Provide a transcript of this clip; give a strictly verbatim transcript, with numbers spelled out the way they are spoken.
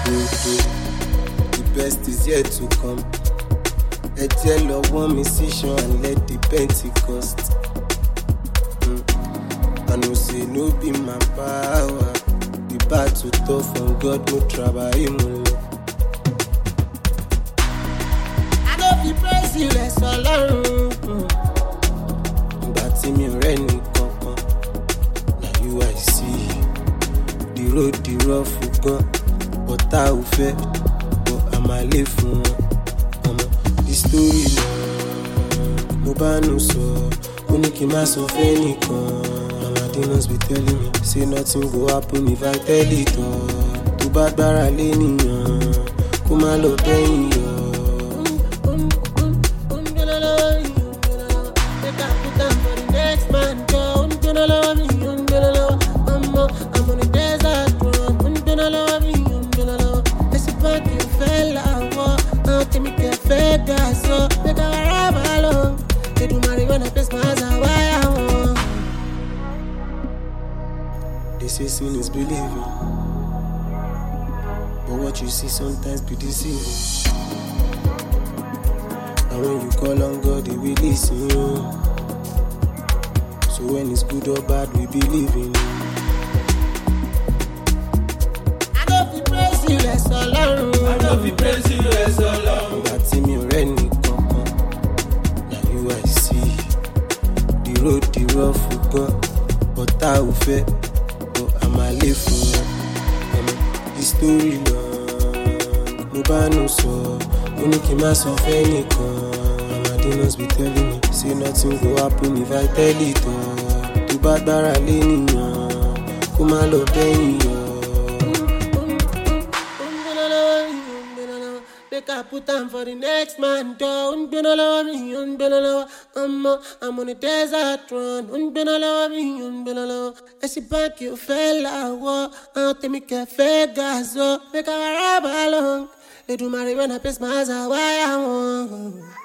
The best is yet to come. Ẹ jẹ́ lọ wọ́n mi sí ṣan and let the Pentecost. Mm. I know say no be my power. The battle tough from God no trabajo mulo. I no fit praise you less Ọlọ́run. Ìgbà tí mi ò rẹ́ ní kankan. Na you I see. The road the rough gan. Ọ̀tá ò fẹ́. But a máa lè fún wọn. Ọmọ the story long. Mo bá nù sọ. Ó ní kí n má sọ fẹ́ nìkan. Demons be telling me, say nothing go happen if I tell it all. Tó bá gbára lé nìyàn, kó má lọ bẹ́yìn yọ. I'm on a desert run, esse parque fell out, não tem me que pegar só, pega a raba they do marijuana, face my eyes, why I want. They say sin is believing, but what you see sometimes be deceiving. And when you call on God, He will listen you. So when it's good or bad, we believe in you. I don't feel praise you less alone. I don't feel praise you less alone. That me already come. Now you I see. The road, the rough, God, but I will fail. I'ma live for the story long. Mo bá nù sọ, ó ní kí n má sọ fẹ́ nìkan. My demons be telling me, say nothing go happen if I tell it all. Tó bá gbára lé nìyàn, kó má lọ bẹ́yìn yọ. Make I put time for the next man door. Unbena love me, unbena love. I'm I'm on a desert run. Unbena love me, unbena love. Esse banco eu fella wo. Ante me que fegazo. Make I rub along. They do my ribbon, I pace my eyes, why I want.